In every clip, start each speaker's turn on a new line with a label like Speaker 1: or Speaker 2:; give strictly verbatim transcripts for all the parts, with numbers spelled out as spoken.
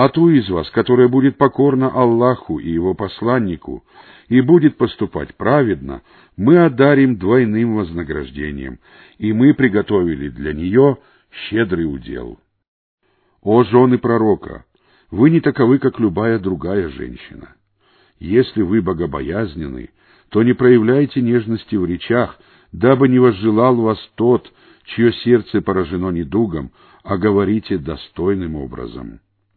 Speaker 1: А ту из вас, которая будет покорна Аллаху и Его посланнику и будет поступать праведно, мы одарим двойным вознаграждением, и мы приготовили для нее щедрый удел. О жены пророка! Вы не таковы, как любая другая женщина. Если вы богобоязненны, то не проявляйте нежности в речах, дабы не возжелал вас тот, чье сердце поражено недугом, а говорите достойным образом.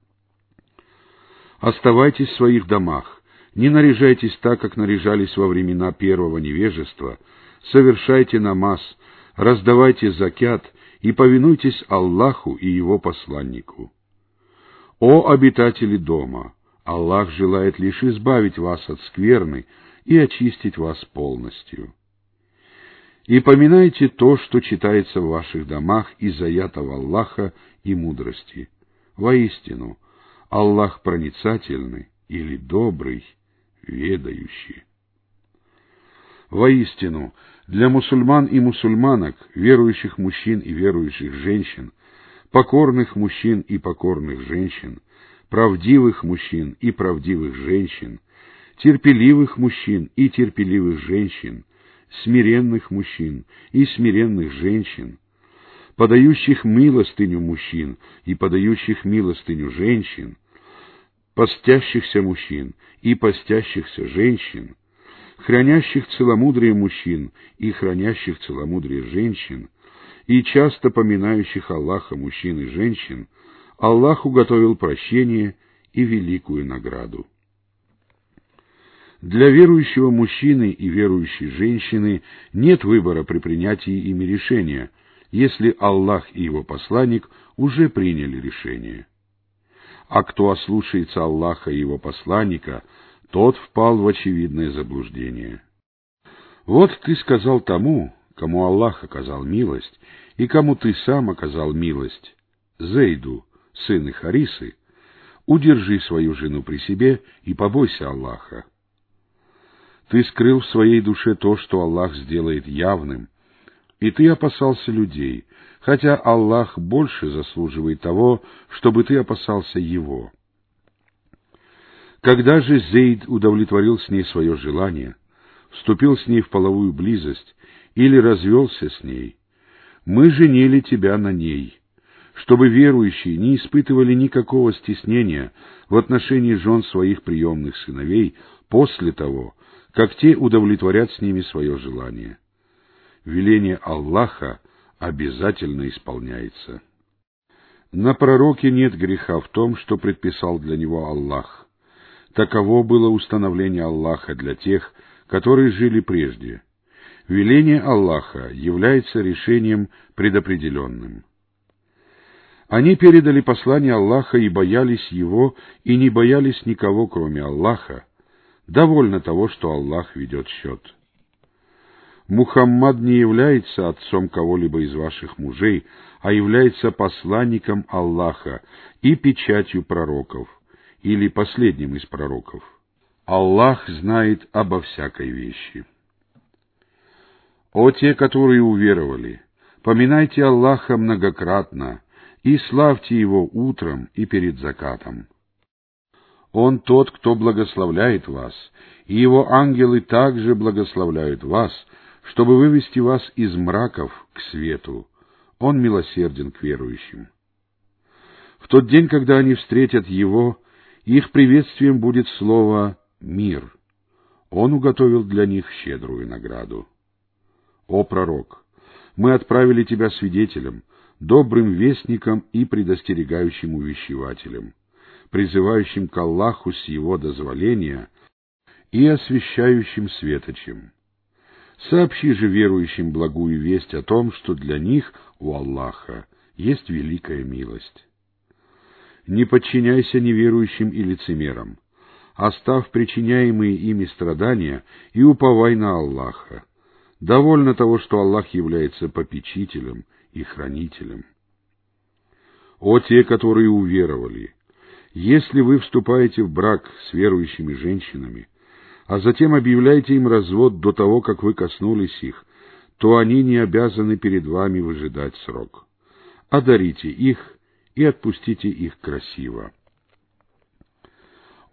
Speaker 1: Оставайтесь в своих домах, не наряжайтесь так, как наряжались во времена первого невежества, совершайте намаз, раздавайте закят и повинуйтесь Аллаху и Его посланнику. О обитатели дома! Аллах желает лишь избавить вас от скверны и очистить вас полностью. И поминайте то, что читается в ваших домах из аятов Аллаха и мудрости. Воистину, Аллах проницательный или добрый, ведающий. Воистину, для мусульман и мусульманок, верующих мужчин и верующих женщин, покорных мужчин и покорных женщин, правдивых мужчин и правдивых женщин, терпеливых мужчин и терпеливых женщин, смиренных мужчин и смиренных женщин, подающих милостыню мужчин и подающих милостыню женщин, постящихся мужчин и постящихся женщин, хранящих целомудрие мужчин и хранящих целомудрие женщин, и часто поминающих Аллаха мужчин и женщин, Аллах уготовил прощение и великую награду. Для верующего мужчины и верующей женщины нет выбора при принятии ими решения, если Аллах и Его посланник уже приняли решение. А кто ослушается Аллаха и Его посланника, тот впал в очевидное заблуждение. Вот ты сказал тому, кому Аллах оказал милость, и кому ты сам оказал милость, Зейду, сыну Харисы, удержи свою жену при себе и побойся Аллаха. Ты скрыл в своей душе то, что Аллах сделает явным, и ты опасался людей, хотя Аллах больше заслуживает того, чтобы ты опасался Его. Когда же Зейд удовлетворил с ней свое желание, вступил с ней в половую близость или развелся с ней, мы женили тебя на ней, чтобы верующие не испытывали никакого стеснения в отношении жен своих приемных сыновей после того, как те удовлетворят с ними свое желание. Веление Аллаха обязательно исполняется. На пророке нет греха в том, что предписал для него Аллах. Таково было установление Аллаха для тех, которые жили прежде. Веление Аллаха является решением предопределенным. Они передали послание Аллаха и боялись его, и не боялись никого, кроме Аллаха. Довольно того, что Аллах ведет счет. Мухаммад не является отцом кого-либо из ваших мужей, а является посланником Аллаха и печатью пророков, или последним из пророков. Аллах знает обо всякой вещи. О те, которые уверовали, поминайте Аллаха многократно и славьте Его утром и перед закатом. Он тот, кто благословляет вас, и Его ангелы также благословляют вас, чтобы вывести вас из мраков к свету. Он милосерден к верующим. В тот день, когда они встретят Его, их приветствием будет слово «мир». Он уготовил для них щедрую награду. О пророк! Мы отправили тебя свидетелем, добрым вестником и предостерегающим увещевателем, призывающим к Аллаху с Его дозволения и освящающим светочем. Сообщи же верующим благую весть о том, что для них у Аллаха есть великая милость. Не подчиняйся неверующим и лицемерам, оставь причиняемые ими страдания и уповай на Аллаха. Довольно того, что Аллах является попечителем и хранителем. О те, которые уверовали! Если вы вступаете в брак с верующими женщинами, а затем объявляете им развод до того, как вы коснулись их, то они не обязаны перед вами выжидать срок. Одарите их и отпустите их красиво.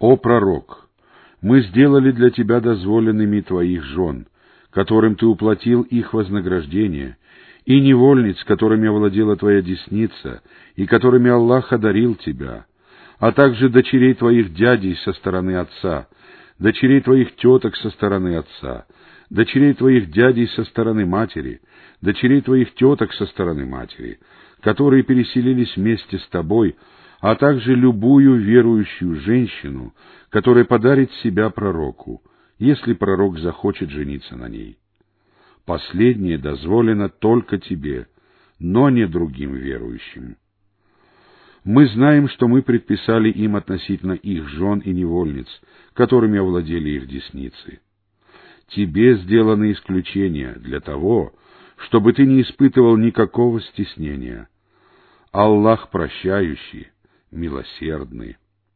Speaker 1: «О пророк! Мы сделали для тебя дозволенными твоих жен, которым ты уплатил их вознаграждение, и невольниц, которыми овладела твоя десница, и которыми Аллах одарил тебя, а также дочерей твоих дядей со стороны отца, дочерей твоих теток со стороны отца, дочерей твоих дядей со стороны матери, дочерей твоих теток со стороны матери, которые переселились вместе с тобой, а также любую верующую женщину, которая подарит себя пророку, если пророк захочет жениться на ней. Последнее дозволено только тебе, но не другим верующим. Мы знаем, что мы предписали им относительно их жен и невольниц, которыми овладели их десницы. Тебе сделаны исключения для того, чтобы ты не испытывал никакого стеснения. Аллах прощающий, милосердный.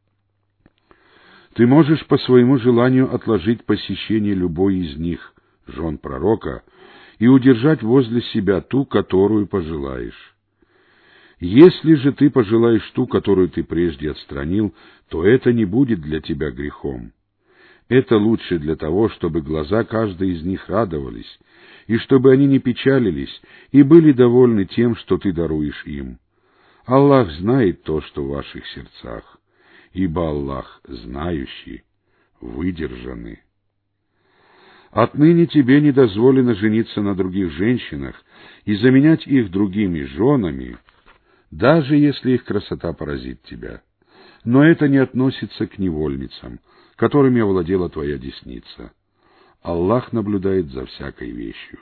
Speaker 1: Ты можешь по своему желанию отложить посещение любой из них, жен пророка, и удержать возле себя ту, которую пожелаешь. Если же ты пожелаешь ту, которую ты прежде отстранил, то это не будет для тебя грехом. Это лучше для того, чтобы глаза каждой из них радовались, и чтобы они не печалились и были довольны тем, что ты даруешь им. Аллах знает то, что в ваших сердцах, ибо Аллах знающий, выдержанный. Отныне тебе не дозволено жениться на других женщинах и заменять их другими женами, даже если их красота поразит тебя. Но это не относится к невольницам, которыми овладела твоя десница. Аллах наблюдает за всякой вещью.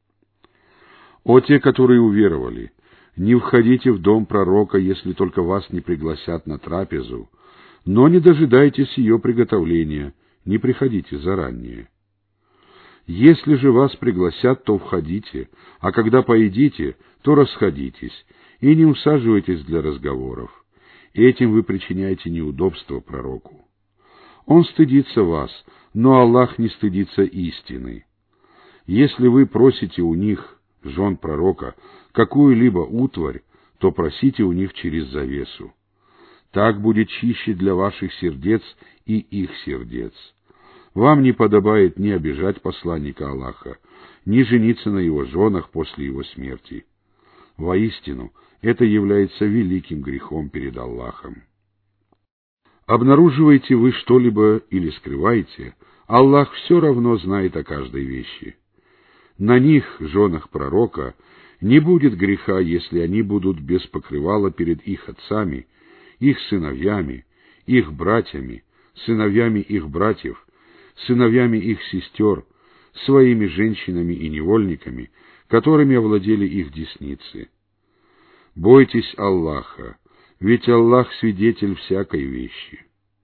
Speaker 1: О те, которые уверовали, не входите в дом пророка, если только вас не пригласят на трапезу, но не дожидайтесь ее приготовления, не приходите заранее. Если же вас пригласят, то входите, а когда поедите, то расходитесь, и не усаживайтесь для разговоров. Этим вы причиняете неудобство пророку. Он стыдится вас, но Аллах не стыдится истины. Если вы просите у них, жен пророка, какую-либо утварь, то просите у них через завесу. Так будет чище для ваших сердец и их сердец. Вам не подобает ни обижать посланника Аллаха, ни жениться на его женах после его смерти. Воистину, это является великим грехом перед Аллахом. Обнаруживаете вы что-либо или скрываете, Аллах все равно знает о каждой вещи. На них, женах пророка, не будет греха, если они будут без покрывала перед их отцами, их сыновьями, их братьями, сыновьями их братьев, сыновьями их сестер, своими женщинами и невольниками, которыми овладели их десницы. Бойтесь Аллаха, ведь Аллах свидетель всякой вещи.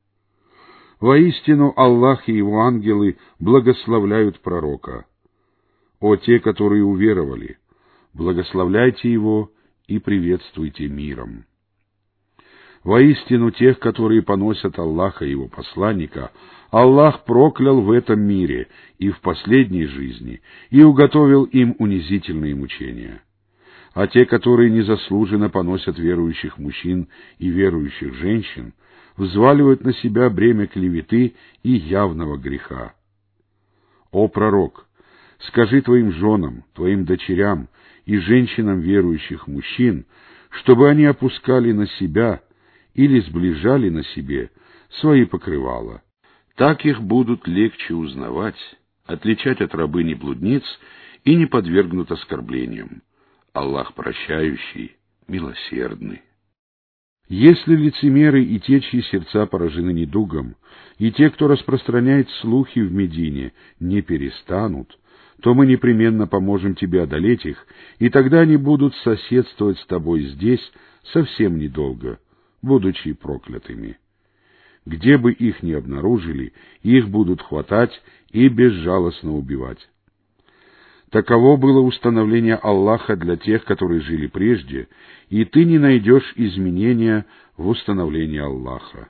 Speaker 1: Воистину Аллах и его ангелы благословляют пророка. О те, которые уверовали, благословляйте его и приветствуйте миром. Воистину тех, которые поносят Аллаха и его посланника, Аллах проклял в этом мире и в последней жизни и уготовил им унизительные мучения. А те, которые незаслуженно поносят верующих мужчин и верующих женщин, взваливают на себя бремя клеветы и явного греха. О пророк, скажи твоим женам, твоим дочерям и женщинам верующих мужчин, чтобы они опускали на себя или сближали на себе свои покрывала. Так их будут легче узнавать, отличать от рабыни-блудниц и не подвергнут оскорблениям. Аллах прощающий, милосердный. Если лицемеры и те, чьи сердца поражены недугом, и те, кто распространяет слухи в Медине, не перестанут, то мы непременно поможем тебе одолеть их, и тогда они будут соседствовать с тобой здесь совсем недолго, будучи проклятыми. Где бы их ни обнаружили, их будут хватать и безжалостно убивать. Таково было установление Аллаха для тех, которые жили прежде, и ты не найдешь изменения в установлении Аллаха.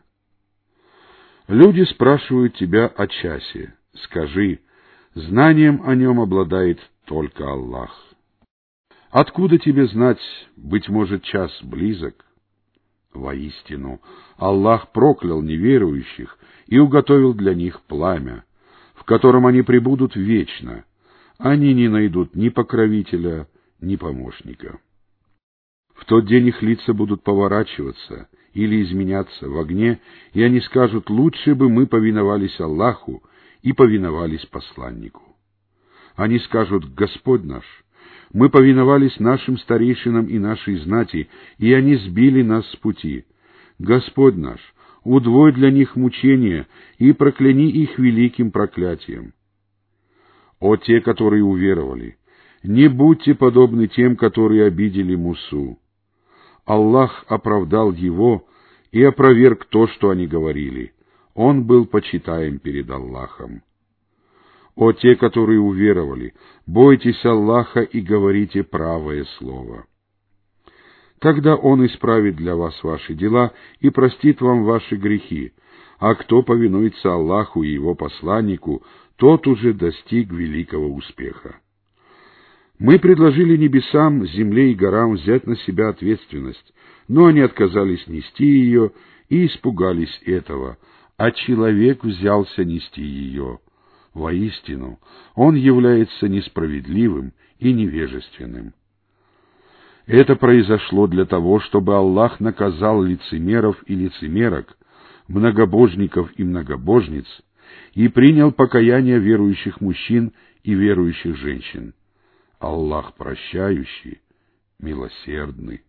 Speaker 1: Люди спрашивают тебя о часе. Скажи, знанием о нем обладает только Аллах. Откуда тебе знать, быть может, час близок? Воистину, Аллах проклял неверующих и уготовил для них пламя, в котором они пребудут вечно. Они не найдут ни покровителя, ни помощника. В тот день их лица будут поворачиваться или изменяться в огне, и они скажут: лучше бы мы повиновались Аллаху и повиновались посланнику. Они скажут: Господь наш, мы повиновались нашим старейшинам и нашей знати, и они сбили нас с пути. Господь наш, удвой для них мучения и прокляни их великим проклятием. О те, которые уверовали, не будьте подобны тем, которые обидели Мусу. Аллах оправдал его и опроверг то, что они говорили. Он был почитаем перед Аллахом. О те, которые уверовали, бойтесь Аллаха и говорите правое слово. Тогда Он исправит для вас ваши дела и простит вам ваши грехи, а кто повинуется Аллаху и Его посланнику, тот уже достиг великого успеха. Мы предложили небесам, земле и горам взять на себя ответственность, но они отказались нести ее и испугались этого, а человек взялся нести ее. Воистину, он является несправедливым и невежественным. Это произошло для того, чтобы Аллах наказал лицемеров и лицемерок, многобожников и многобожниц, и принял покаяние верующих мужчин и верующих женщин. Аллах прощающий, милосердный.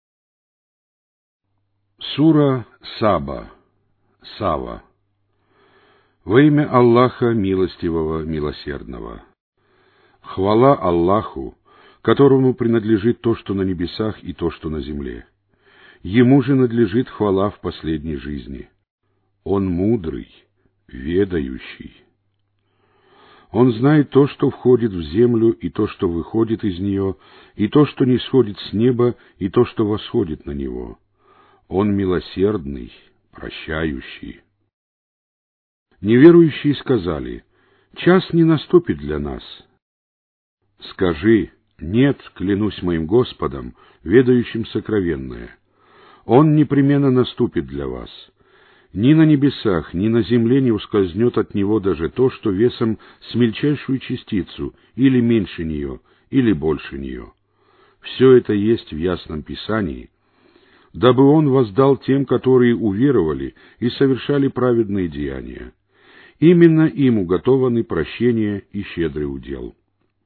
Speaker 1: Сура Саба. Сава. Во имя Аллаха Милостивого, Милосердного. Хвала Аллаху, которому принадлежит то, что на небесах, и то, что на земле. Ему же надлежит хвала в последней жизни. Он мудрый, ведающий. Он знает то, что входит в землю, и то, что выходит из нее, и то, что не сходит с неба, и то, что восходит на него. Он милосердный, прощающий. Неверующие сказали: час не наступит для нас. Скажи: нет, клянусь моим Господом, ведающим сокровенное. Он непременно наступит для вас. Ни на небесах, ни на земле не ускользнет от него даже то, что весом с мельчайшую частицу, или меньше нее, или больше нее. Все это есть в ясном Писании, дабы он воздал тем, которые уверовали и совершали праведные деяния. Именно им уготованы прощение и щедрый удел.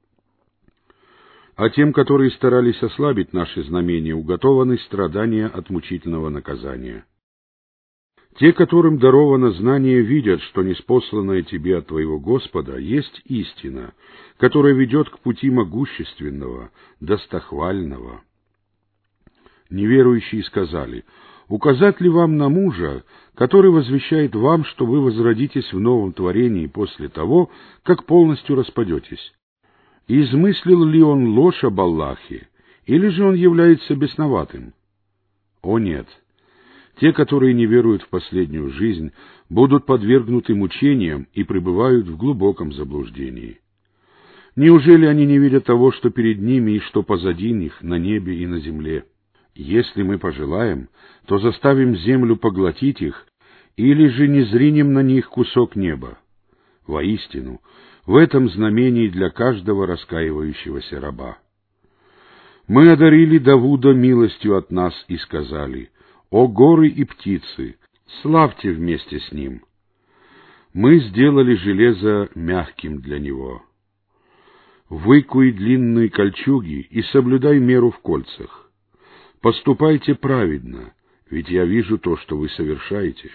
Speaker 1: А тем, которые старались ослабить наши знамения, уготованы страдания от мучительного наказания. Те, которым даровано знание, видят, что ниспосланное тебе от твоего Господа есть истина, которая ведет к пути могущественного, достохвального. Неверующие сказали: указать ли вам на мужа, который возвещает вам, что вы возродитесь в новом творении после того, как полностью распадетесь? Измыслил ли он ложь об Аллахе, или же он является бесноватым? О нет! Те, которые не веруют в последнюю жизнь, будут подвергнуты мучениям и пребывают в глубоком заблуждении. Неужели они не видят того, что перед ними и что позади них, на небе и на земле? Если мы пожелаем, то заставим землю поглотить их, или же не зринем на них кусок неба. Воистину, в этом знамении для каждого раскаивающегося раба. Мы одарили Давуда милостью от нас и сказали: «О горы и птицы, славьте вместе с ним!» Мы сделали железо мягким для него. Выкуй длинные кольчуги и соблюдай меру в кольцах. Поступайте праведно, ведь я вижу то, что вы совершаете.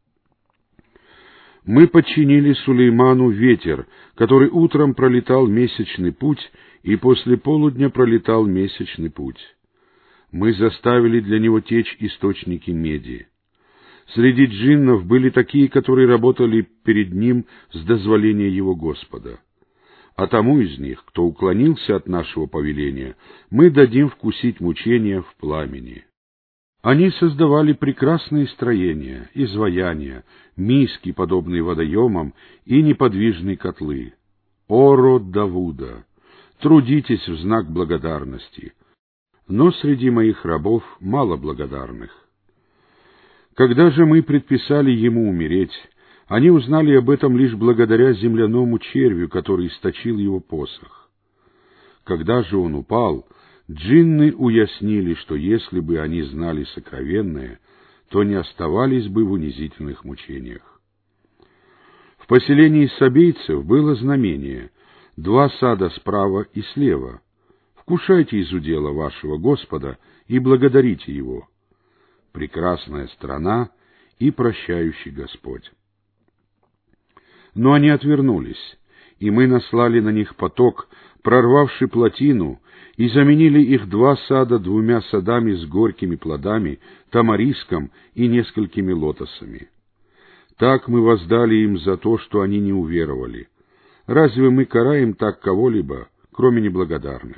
Speaker 1: Мы подчинили Сулейману ветер, который утром пролетал месячный путь, и после полудня пролетал месячный путь. Мы заставили для него течь источники меди. Среди джиннов были такие, которые работали перед ним с дозволения его Господа. А тому из них, кто уклонился от нашего повеления, мы дадим вкусить мучения в пламени. Они создавали прекрасные строения, изваяния, миски, подобные водоемам, и неподвижные котлы. О, род Давуда! Трудитесь в знак благодарности. Но среди моих рабов мало благодарных. Когда же мы предписали ему умереть, они узнали об этом лишь благодаря земляному червю, который источил его посох. Когда же он упал, джинны уяснили, что если бы они знали сокровенное, то не оставались бы в унизительных мучениях. В поселении сабейцев было знамение: два сада справа и слева. Вкушайте из удела вашего Господа и благодарите Его. Прекрасная страна и прощающий Господь. Но они отвернулись, и мы наслали на них поток, прорвавший плотину, и заменили их два сада двумя садами с горькими плодами, тамариском и несколькими лотосами. Так мы воздали им за то, что они не уверовали. Разве мы караем так кого-либо, кроме неблагодарных?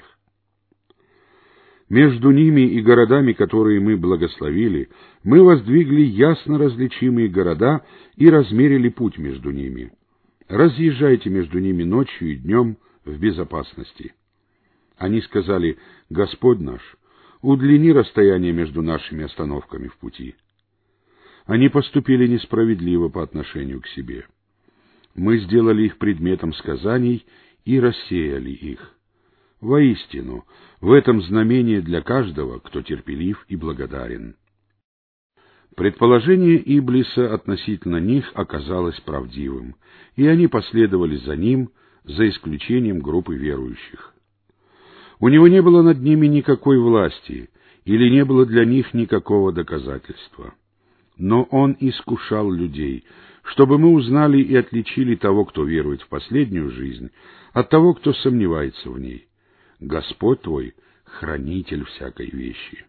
Speaker 1: Между ними и городами, которые мы благословили, мы воздвигли ясно различимые города и размерили путь между ними. Разъезжайте между ними ночью и днем в безопасности. Они сказали: Господь наш, удлини расстояние между нашими остановками в пути. Они поступили несправедливо по отношению к себе. Мы сделали их предметом сказаний и рассеяли их. Воистину, в этом знамение для каждого, кто терпелив и благодарен. Предположение Иблиса относительно них оказалось правдивым, и они последовали за ним, за исключением группы верующих. У него не было над ними никакой власти, или не было для них никакого доказательства. Но он искушал людей, чтобы мы узнали и отличили того, кто верует в последнюю жизнь, от того, кто сомневается в ней. Господь твой — хранитель всякой вещи.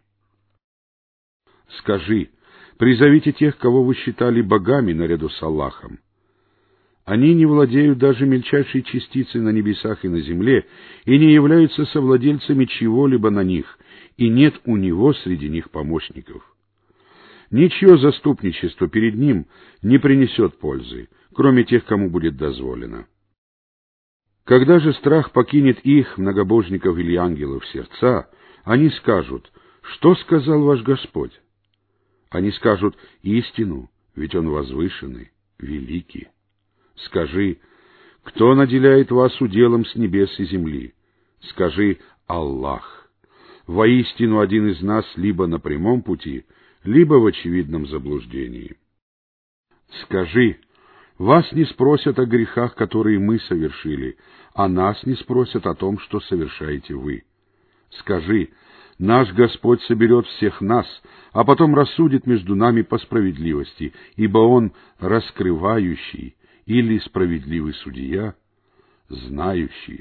Speaker 1: Скажи: призовите тех, кого вы считали богами наряду с Аллахом. Они не владеют даже мельчайшей частицей на небесах и на земле, и не являются совладельцами чего-либо на них, и нет у него среди них помощников. Ничье заступничество перед ним не принесет пользы, кроме тех, кому будет дозволено. Когда же страх покинет их, многобожников или ангелов, сердца, они скажут: что сказал ваш Господь? Они скажут: истину, ведь Он возвышенный, великий. Скажи: кто наделяет вас уделом с небес и земли? Скажи: Аллах. Воистину один из нас либо на прямом пути, либо в очевидном заблуждении. Скажи: вас не спросят о грехах, которые мы совершили, а нас не спросят о том, что совершаете вы. Скажи: наш Господь соберет всех нас, а потом рассудит между нами по справедливости, ибо Он раскрывающий или справедливый судья, знающий.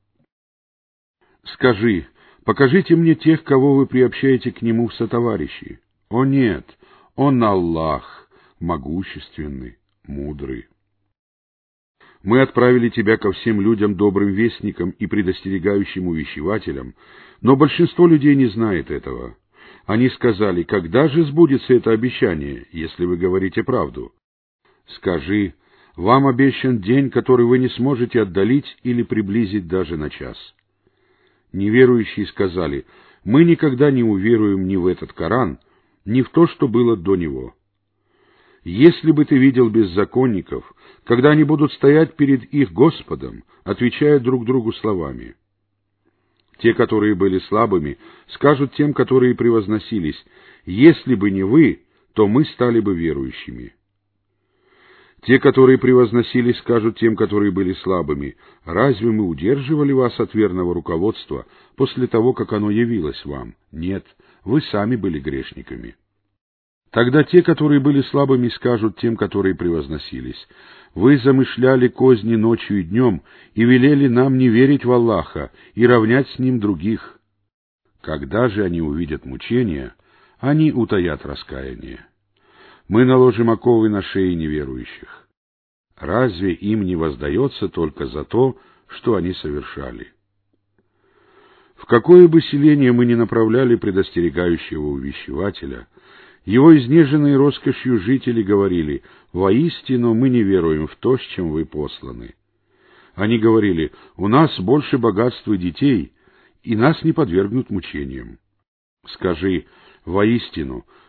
Speaker 1: Скажи: покажите мне тех, кого вы приобщаете к Нему в сотоварищи. О нет, Он Аллах, могущественный, мудрый. Мы отправили тебя ко всем людям добрым вестником и предостерегающим увещевателем, но большинство людей не знает этого. Они сказали: когда же сбудется это обещание, если вы говорите правду? Скажи: вам обещан день, который вы не сможете отдалить или приблизить даже на час. Неверующие сказали: мы никогда не уверуем ни в этот Коран, ни в то, что было до него. Если бы ты видел беззаконников, когда они будут стоять перед их Господом, отвечая друг другу словами. Те, которые были слабыми, скажут тем, которые превозносились: если бы не вы, то мы стали бы верующими. Те, которые превозносились, скажут тем, которые были слабыми: разве мы удерживали вас от верного руководства после того, как оно явилось вам? Нет, вы сами были грешниками. Тогда те, которые были слабыми, скажут тем, которые превозносились: вы замышляли козни ночью и днем и велели нам не верить в Аллаха и равнять с Ним других. Когда же они увидят мучения, они утаят раскаяние. Мы наложим оковы на шеи неверующих. Разве им не воздается только за то, что они совершали? В какое бы селение мы ни направляли предостерегающего увещевателя, его изнеженные роскошью жители говорили: воистину мы не веруем в то, с чем вы посланы. Они говорили: у нас больше богатства и детей, и нас не подвергнут мучениям. Скажи: воистину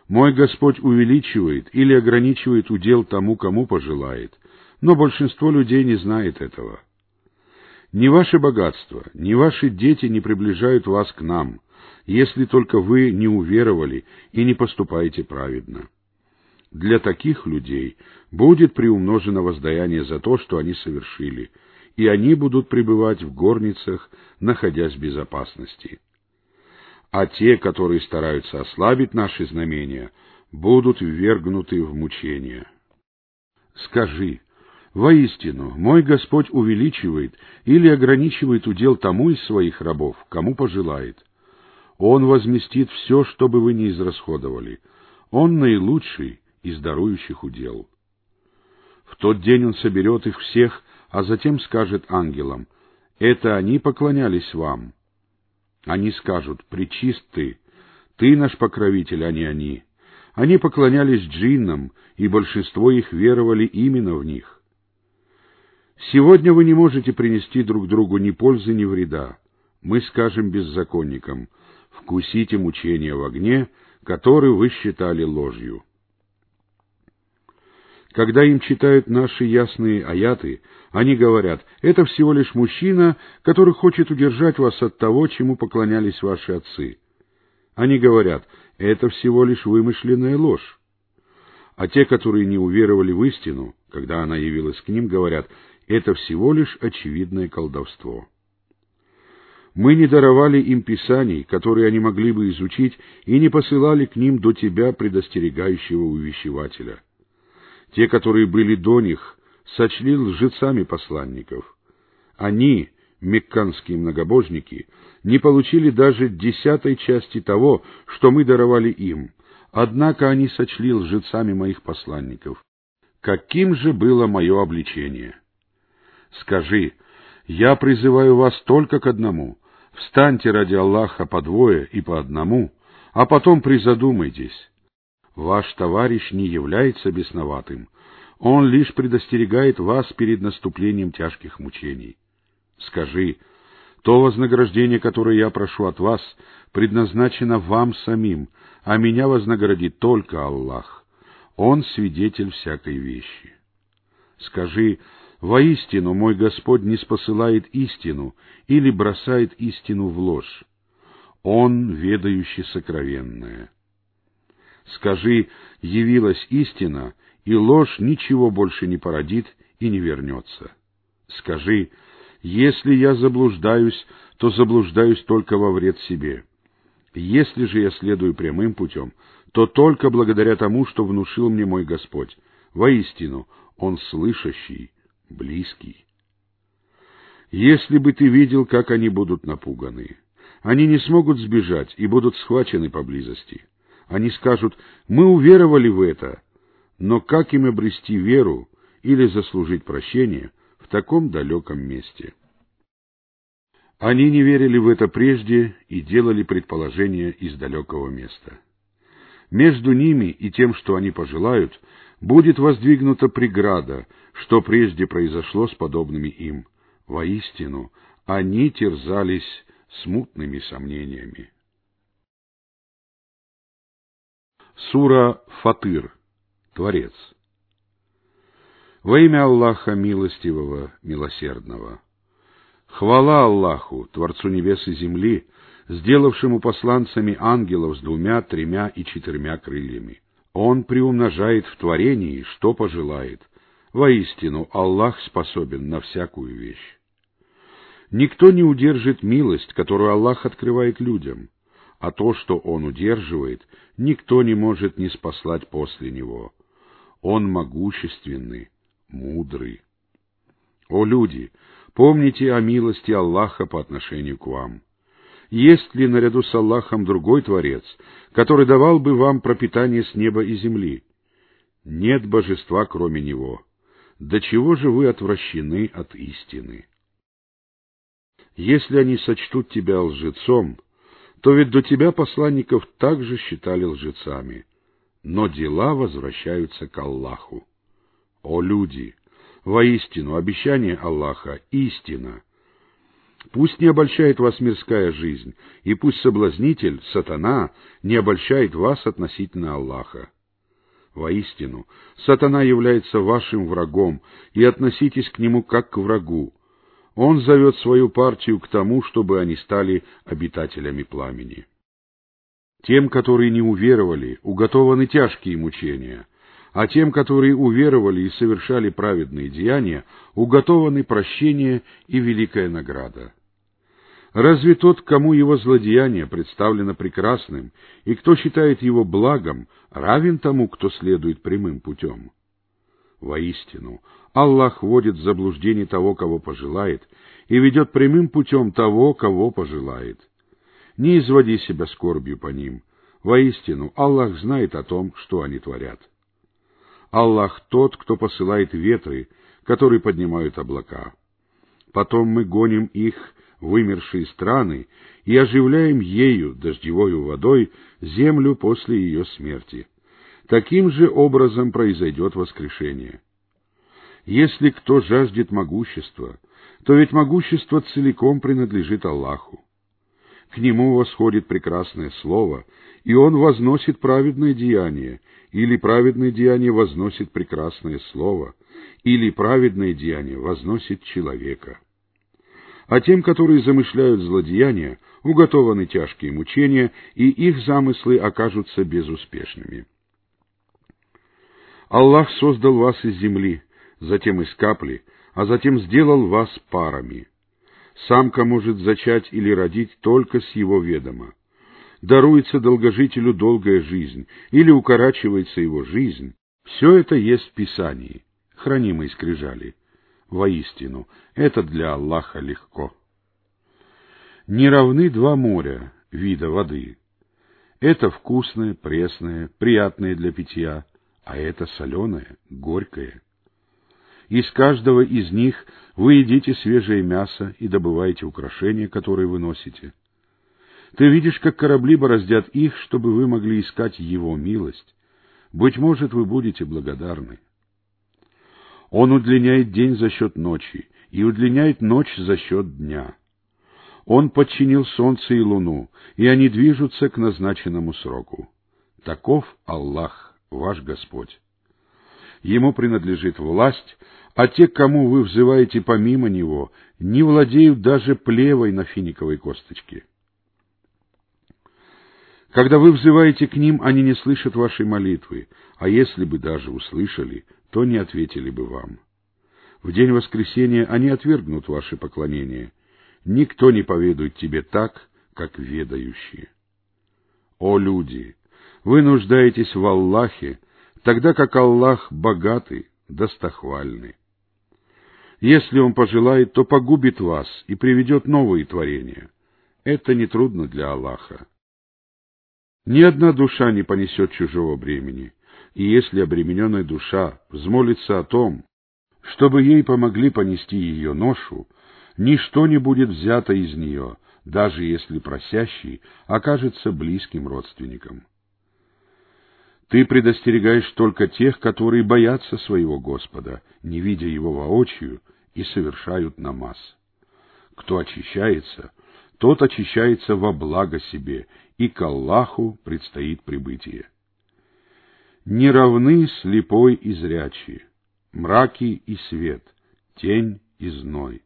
Speaker 1: Мой Господь увеличивает или ограничивает удел тому, кому пожелает, но большинство людей не знает этого. Ни ваше богатство, ни ваши дети не приближают вас к нам, если только вы не уверовали и не поступаете праведно. Для таких людей будет приумножено воздаяние за то, что они совершили, и они будут пребывать в горницах, находясь в безопасности. А те, которые стараются ослабить наши знамения, будут ввергнуты в мучения. Скажи: воистину, мой Господь увеличивает или ограничивает удел тому из своих рабов, кому пожелает. Он возместит все, что бы вы ни израсходовали. Он наилучший из дарующих удел. В тот день Он соберет их всех, а затем скажет ангелам: это они поклонялись вам. Они скажут: пречист ты, ты наш покровитель, а не они. Они поклонялись джиннам, и большинство их веровали именно в них. Сегодня вы не можете принести друг другу ни пользы, ни вреда. Мы скажем беззаконникам: вкусите мучения в огне, который вы считали ложью. Когда им читают наши ясные аяты, они говорят: это всего лишь мужчина, который хочет удержать вас от того, чему поклонялись ваши отцы. Они говорят: это всего лишь вымышленная ложь. А те, которые не уверовали в истину, когда она явилась к ним, говорят: это всего лишь очевидное колдовство. Мы не даровали им писаний, которые они могли бы изучить, и не посылали к ним до тебя предостерегающего увещевателя. Те, которые были до них, сочли лжецами посланников. Они, мекканские многобожники, не получили даже десятой части того, что мы даровали им, однако они сочли лжецами моих посланников. Каким же было мое обличение? Скажи: я призываю вас только к одному. Встаньте ради Аллаха по двое и по одному, а потом призадумайтесь. Ваш товарищ не является бесноватым. Он лишь предостерегает вас перед наступлением тяжких мучений. Скажи: то вознаграждение, которое я прошу от вас, предназначено вам самим, а меня вознаградит только Аллах. Он свидетель всякой вещи. Скажи: воистину, мой Господь не спосылает истину или бросает истину в ложь. Он ведающий сокровенное. Скажи: явилась истина, и ложь ничего больше не породит и не вернется. Скажи: если я заблуждаюсь, то заблуждаюсь только во вред себе. Если же я следую прямым путем, то только благодаря тому, что внушил мне мой Господь. Воистину, Он слышащий, близкий. Если бы ты видел, как они будут напуганы, они не смогут сбежать и будут схвачены поблизости. Они скажут: мы уверовали в это, но как им обрести веру или заслужить прощение в таком далеком месте? Они не верили в это прежде и делали предположения из далекого места. Между ними и тем, что они пожелают, будет воздвигнута преграда, что прежде произошло с подобными им. Воистину, они терзались смутными сомнениями. Сура Фатыр. Творец. Во имя Аллаха Милостивого, Милосердного. Хвала Аллаху, Творцу небес и земли, сделавшему посланцами ангелов с двумя, тремя и четырьмя крыльями. Он приумножает в творении, что пожелает. Воистину, Аллах способен на всякую вещь. Никто не удержит милость, которую Аллах открывает людям, а то, что Он удерживает, никто не может ниспослать после Него. Он могущественный, мудрый. О люди, помните о милости Аллаха по отношению к вам. Есть ли наряду с Аллахом другой Творец, который давал бы вам пропитание с неба и земли? Нет божества, кроме Него. До чего же вы отвращены от истины? Если они сочтут тебя лжецом, то ведь до тебя посланников также считали лжецами, но дела возвращаются к Аллаху. О люди, воистину обещание Аллаха — истина. Пусть не обольщает вас мирская жизнь, и пусть соблазнитель, сатана, не обольщает вас относительно Аллаха. Воистину, сатана является вашим врагом, и относитесь к нему как к врагу. Он зовет свою партию к тому, чтобы они стали обитателями пламени. Тем, которые не уверовали, уготованы тяжкие мучения, а тем, которые уверовали и совершали праведные деяния, уготованы прощение и великая награда. Разве тот, кому его злодеяние представлено прекрасным, и кто считает его благом, равен тому, кто следует прямым путем? Воистину, Аллах вводит в заблуждение того, кого пожелает, и ведет прямым путем того, кого пожелает. Не изводи себя скорбью по ним. Воистину, Аллах знает о том, что они творят. Аллах тот, кто посылает ветры, которые поднимают облака. Потом мы гоним их в вымершие страны и оживляем ею, дождевою водой, землю после ее смерти. Таким же образом произойдет воскрешение. Если кто жаждет могущества, то ведь могущество целиком принадлежит Аллаху. К нему восходит прекрасное слово, и он возносит праведное деяние, или праведное деяние возносит прекрасное слово, или праведное деяние возносит человека. А тем, которые замышляют злодеяния, уготованы тяжкие мучения, и их замыслы окажутся безуспешными. Аллах создал вас из земли, затем из капли, а затем сделал вас парами. Самка может зачать или родить только с его ведома. Даруется долгожителю долгая жизнь, или укорачивается его жизнь. Все это есть в Писании, хранимой скрижали. Воистину, это для Аллаха легко. Не равны два моря, вида воды. Это вкусное, пресное, приятное для питья, а это соленое, горькое. Из каждого из них вы едите свежее мясо и добываете украшения, которые вы носите. Ты видишь, как корабли бороздят их, чтобы вы могли искать его милость. Быть может, вы будете благодарны. Он удлиняет день за счет ночи и удлиняет ночь за счет дня. Он подчинил солнце и луну, и они движутся к назначенному сроку. Таков Аллах, ваш Господь. Ему принадлежит власть, а те, к кому вы взываете помимо Него, не владеют даже плевой на финиковой косточке. Когда вы взываете к ним, они не слышат вашей молитвы, а если бы даже услышали, то не ответили бы вам. В день воскресения они отвергнут ваше поклонение. Никто не поведает тебе так, как ведающие. О люди! Вы нуждаетесь в Аллахе, тогда как Аллах богатый, достохвальный. Если Он пожелает, то погубит вас и приведет новые творения. Это нетрудно для Аллаха. Ни одна душа не понесет чужого бремени, и если обремененная душа взмолится о том, чтобы ей помогли понести ее ношу, ничто не будет взято из нее, даже если просящий окажется близким родственником. Ты предостерегаешь только тех, которые боятся своего Господа, не видя Его воочию, и совершают намаз. Кто очищается, тот очищается во благо себе, и к Аллаху предстоит прибытие. Не равны слепой и зрячий, мраки и свет, тень и зной.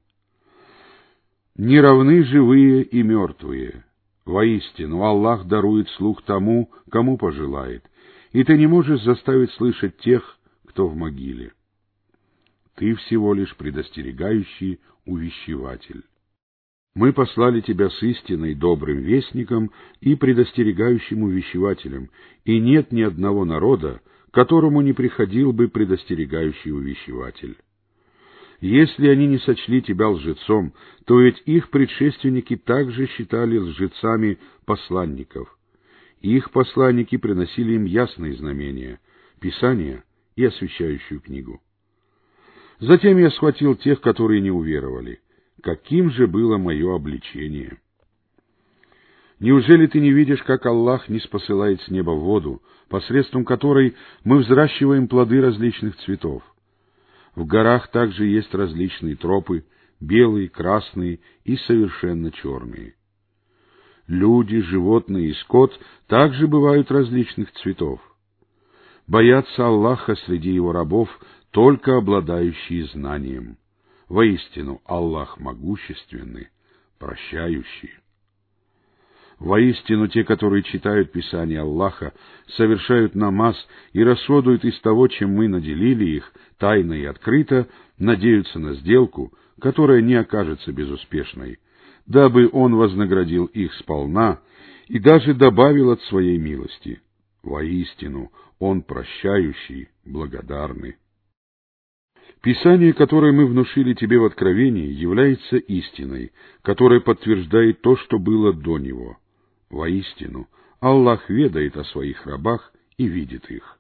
Speaker 1: Не равны живые и мертвые. Воистину, Аллах дарует слух тому, кому пожелает, и ты не можешь заставить слышать тех, кто в могиле. Ты всего лишь предостерегающий увещеватель. Мы послали тебя с истиной, добрым вестником и предостерегающим увещевателем, и нет ни одного народа, которому не приходил бы предостерегающий увещеватель. Если они не сочли тебя лжецом, то ведь их предшественники также считали лжецами посланников. Их посланники приносили им ясные знамения, Писание и освящающую книгу. Затем я схватил тех, которые не уверовали. Каким же было мое обличение? Неужели ты не видишь, как Аллах не спосылает с неба воду, посредством которой мы взращиваем плоды различных цветов? В горах также есть различные тропы, белые, красные и совершенно черные. Люди, животные и скот также бывают различных цветов. Боятся Аллаха среди его рабов только обладающие знанием. Воистину, Аллах могущественный, прощающий. Воистину, те, которые читают Писание Аллаха, совершают намаз и расходуют из того, чем мы наделили их, тайно и открыто, надеются на сделку, которая не окажется безуспешной, дабы Он вознаградил их сполна и даже добавил от своей милости. Воистину, Он прощающий, благодарный. Писание, которое мы внушили тебе в Откровении, является истиной, которая подтверждает то, что было до него. Воистину, Аллах ведает о своих рабах и видит их.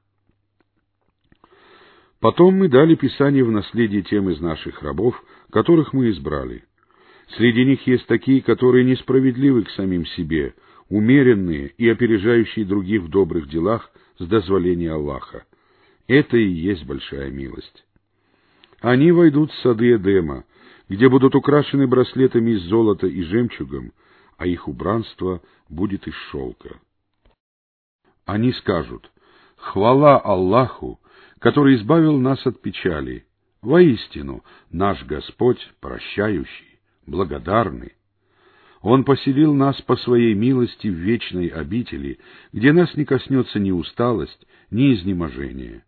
Speaker 1: Потом мы дали Писание в наследие тем из наших рабов, которых мы избрали. Среди них есть такие, которые несправедливы к самим себе, умеренные и опережающие других в добрых делах с дозволения Аллаха. Это и есть большая милость. Они войдут в сады Эдема, где будут украшены браслетами из золота и жемчугом, а их убранство будет из шелка. Они скажут: «Хвала Аллаху, который избавил нас от печали. Воистину, наш Господь прощающий, благодарный. Он поселил нас по своей милости в вечной обители, где нас не коснется ни усталость, ни изнеможение».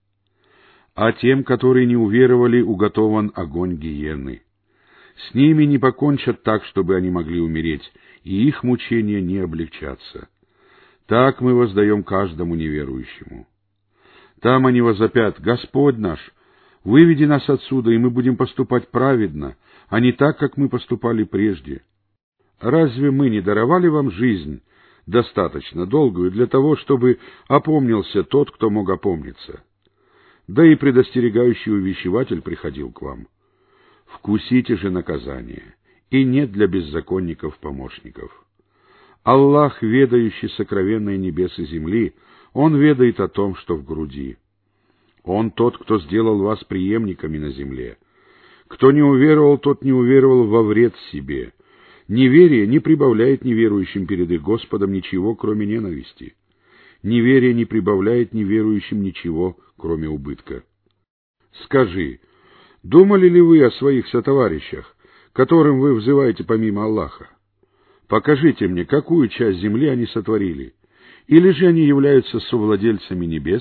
Speaker 1: А тем, которые не уверовали, уготован огонь гиенны. С ними не покончат так, чтобы они могли умереть, и их мучения не облегчатся. Так мы воздаем каждому неверующему. Там они возопят: «Господь наш, выведи нас отсюда, и мы будем поступать праведно, а не так, как мы поступали прежде. Разве мы не даровали вам жизнь, достаточно долгую для того, чтобы опомнился тот, кто мог опомниться? Да и предостерегающий увещеватель приходил к вам. Вкусите же наказание, и нет для беззаконников помощников. Аллах, ведающий сокровенные небес и земли, Он ведает о том, что в груди. Он тот, кто сделал вас преемниками на земле. Кто не уверовал, тот не уверовал во вред себе. Неверие не прибавляет неверующим перед их Господом ничего, кроме ненависти. Неверие не прибавляет неверующим ничего, кроме убытка. Скажи, думали ли вы о своих сотоварищах, которым вы взываете помимо Аллаха? Покажите мне, какую часть земли они сотворили, или же они являются совладельцами небес?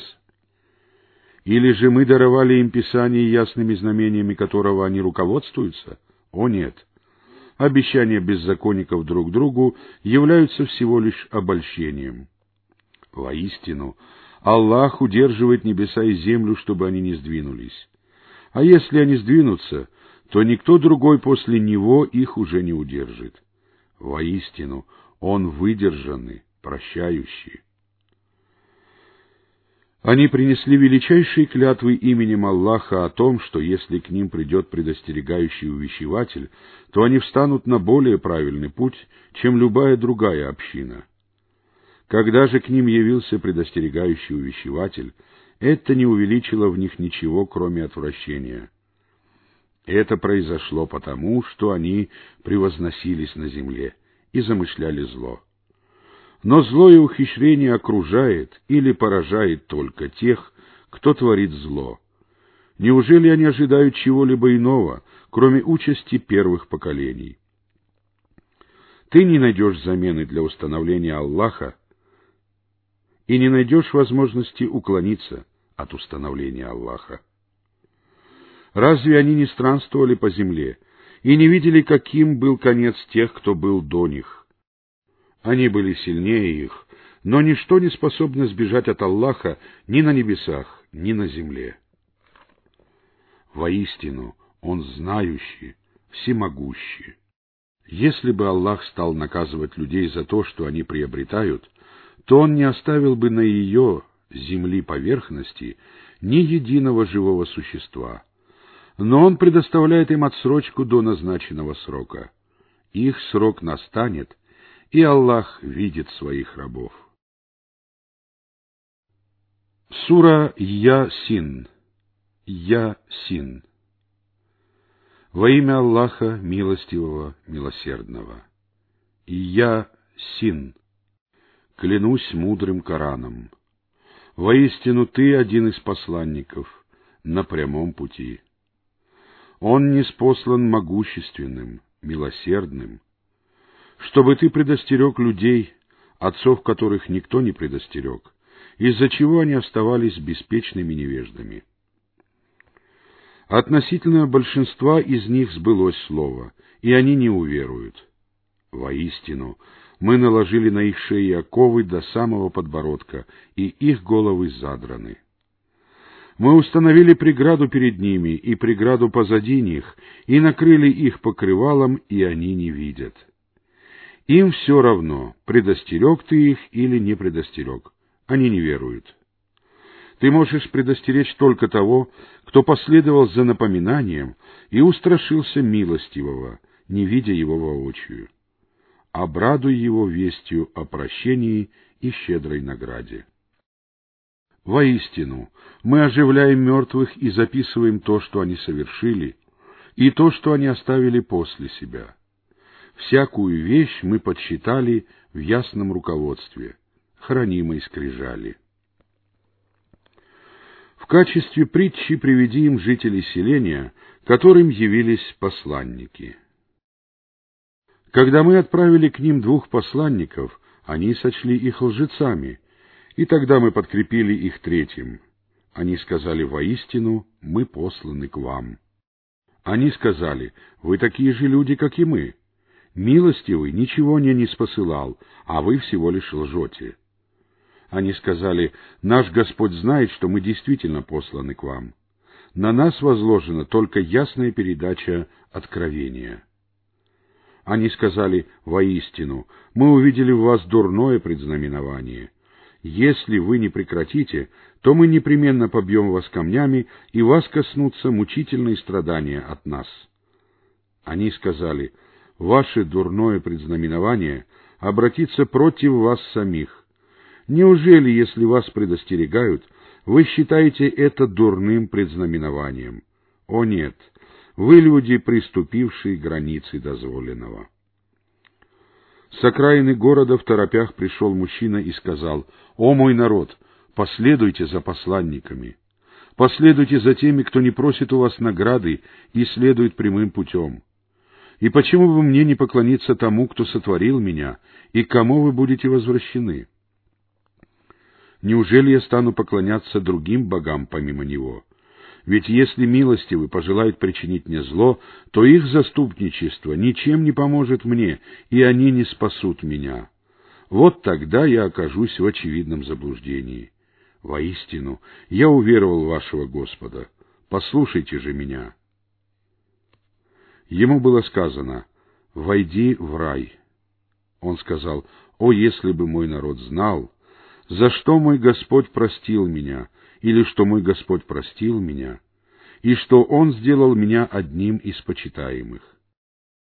Speaker 1: Или же мы даровали им Писание ясными знамениями, которого они руководствуются? О нет! Обещания беззаконников друг другу являются всего лишь обольщением. Воистину, Аллах удерживает небеса и землю, чтобы они не сдвинулись. А если они сдвинутся, то никто другой после Него их уже не удержит. Воистину, Он выдержанный, прощающий. Они принесли величайшие клятвы именем Аллаха о том, что если к ним придет предостерегающий увещеватель, то они встанут на более правильный путь, чем любая другая община. Когда же к ним явился предостерегающий увещеватель, это не увеличило в них ничего, кроме отвращения. Это произошло потому, что они превозносились на земле и замышляли зло. Но злое ухищрение окружает или поражает только тех, кто творит зло. Неужели они ожидают чего-либо иного, кроме участи первых поколений? Ты не найдешь замены для установления Аллаха и не найдешь возможности уклониться от установления Аллаха. Разве они не странствовали по земле и не видели, каким был конец тех, кто был до них? Они были сильнее их, но ничто не способно сбежать от Аллаха ни на небесах, ни на земле. Воистину, Он знающий, всемогущий. Если бы Аллах стал наказывать людей за то, что они приобретают, то Он не оставил бы на ее, земли поверхности, ни единого живого существа. Но Он предоставляет им отсрочку до назначенного срока. Их срок настанет, и Аллах видит своих рабов. Сура Ясин. Ясин. Во имя Аллаха Милостивого, Милосердного. И я Син, клянусь мудрым Кораном. Воистину ты один из посланников на прямом пути. Он ниспослан могущественным, милосердным, чтобы ты предостерег людей, отцов которых никто не предостерег, из-за чего они оставались беспечными невеждами. Относительно большинства из них сбылось слово, и они не уверуют. Воистину, мы наложили на их шеи оковы до самого подбородка, и их головы задраны. Мы установили преграду перед ними и преграду позади них, и накрыли их покрывалом, и они не видят. Им все равно, предостерег ты их или не предостерег, они не веруют. Ты можешь предостеречь только того, кто последовал за напоминанием и устрашился милостивого, не видя его воочию. Обрадуй его вестью о прощении и щедрой награде. Воистину, мы оживляем мертвых и записываем то, что они совершили, и то, что они оставили после себя. Всякую вещь мы подсчитали в ясном руководстве, хранимой скрижали. В качестве притчи приведи им жителей селения, которым явились посланники. Когда мы отправили к ним двух посланников, они сочли их лжецами, и тогда мы подкрепили их третьим. Они сказали: «Воистину, мы посланы к вам». Они сказали: «Вы такие же люди, как и мы. Милостивый ничего не ниспосылал, а вы всего лишь лжете». Они сказали: «Наш Господь знает, что мы действительно посланы к вам. На нас возложена только ясная передача откровения». Они сказали: «Воистину, мы увидели в вас дурное предзнаменование. Если вы не прекратите, то мы непременно побьем вас камнями, и вас коснутся мучительные страдания от нас». Они сказали: «Ваше дурное предзнаменование обратится против вас самих. Неужели, если вас предостерегают, вы считаете это дурным предзнаменованием? О нет, вы люди, приступившие границы дозволенного». С окраины города в торопях пришел мужчина и сказал: «О мой народ, последуйте за посланниками, последуйте за теми, кто не просит у вас награды и следует прямым путем. И почему бы мне не поклониться тому, кто сотворил меня, и к кому вы будете возвращены? Неужели я стану поклоняться другим богам помимо него? Ведь если милостивый пожелает причинить мне зло, то их заступничество ничем не поможет мне, и они не спасут меня. Вот тогда я окажусь в очевидном заблуждении. Воистину, я уверовал в вашего Господа. Послушайте же меня». Ему было сказано: «Войди в рай». Он сказал: «О, если бы мой народ знал, за что мой Господь простил меня, или что мой Господь простил меня, и что Он сделал меня одним из почитаемых».